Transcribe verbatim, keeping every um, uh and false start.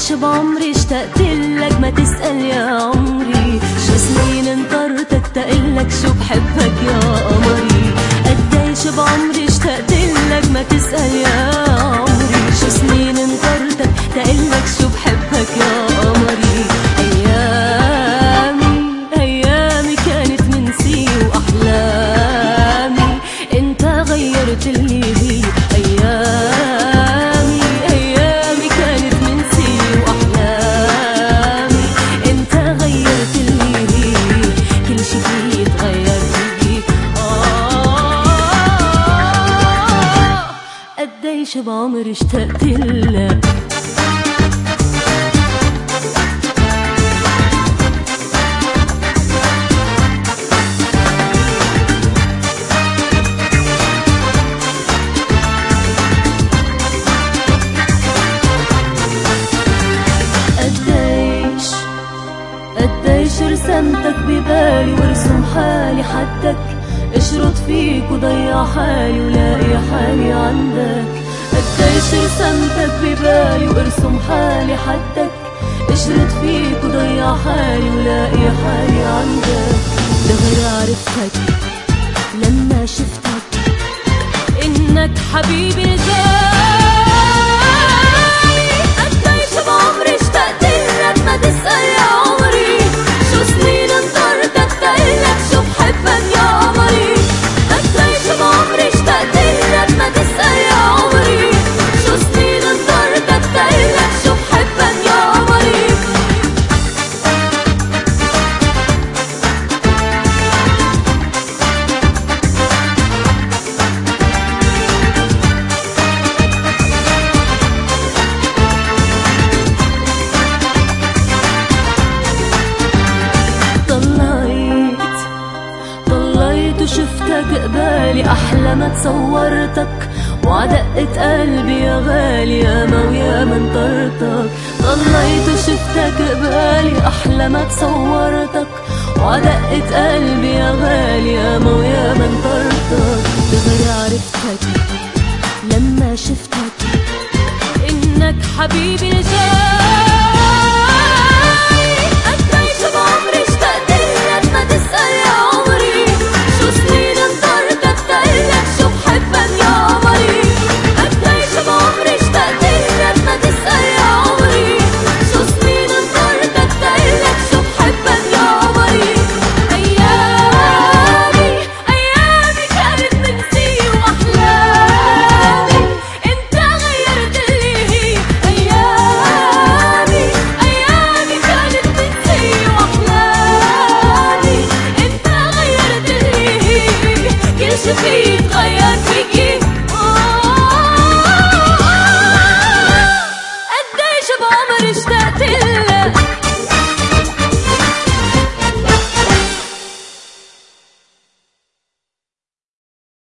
قديش بعمري اشتقت لك ما تسأل يا عمري، شو سنين انطرتك تقلك شو بحبك يا قمري. قديش بعمري اشتقت لك ما تسأل يا عمري، شو سنين انطرتك تقلك شو بحبك يا قمري. أيامي أيامي كانت منسي وأحلامي انت غيرت اللي هي. أيامي أيامي كانت منسي وأحلامي انت غيرت اللي هي. كل شي فيه يتغير فيكي آه. قديش بعمري اشتقت لك. قديش رسمتك ببالي وارسم حالي حدك، اشرد فيك وضيع حالي ولاقي حالي عندك. قديش رسمتك ببالي وارسم حالي حدك، اشرد فيك وضيع حالي ولاقي حالي عندك. دغري عرفتك لما شفتك انك حبيبي الغالي. قديش بعمري اشتقت لك ما تسأل يا عمري، شو سنين انطرتك تقلك شو بحبك يا قمري. قديش بعمري اشتقت لك ما تسأل يا عمري، شو سنين انطرتك تقلك شو بحبك يا قمري. شفتك قبالي أحلى ما تصورتك، وعدقت قلبي يا غالي ياما وياما انطرتك. ضليت وشفتك قبالي أحلى ما تصورتك، وعدقت قلبي يا غالي ياما وياما انطرتك. دغري عرفتك لما شفتك إنك حبيبي الغالي. قديش بعمري اشتقت لك ما تسأل يا عمري، شو سنين انطرتك تقلك شو بحبك يا قمري. قديش بعمري اشتقت لك ما تسأل يا عمري، شو سنين انطرتك تقلك شو بحبك يا قمري. أيامي أيامي كانت منسي وأحلامي انت غيرت اللي هي. أيامي أيامي كانت منسي وأحلامي انت غيرت اللي هي. كل شي فيه يتغير فيكي آه. قديش بعمري اشتقت لك.